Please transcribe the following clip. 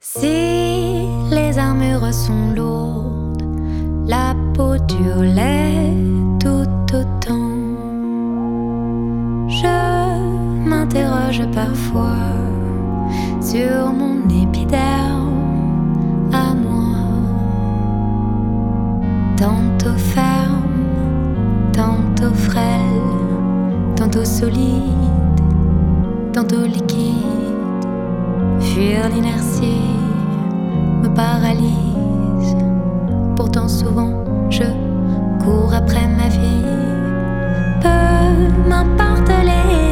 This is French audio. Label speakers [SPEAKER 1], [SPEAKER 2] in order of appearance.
[SPEAKER 1] Si les armures sont lourdes, la peau dure l'est tout autant. Je m'interroge parfois sur mon épiderme à moi, tantôt ferme, tantôt frêle, tantôt solide, tantôt liquide. Fuir l'inertie me paralyse, pourtant souvent je cours après ma vie. Peu m'importe les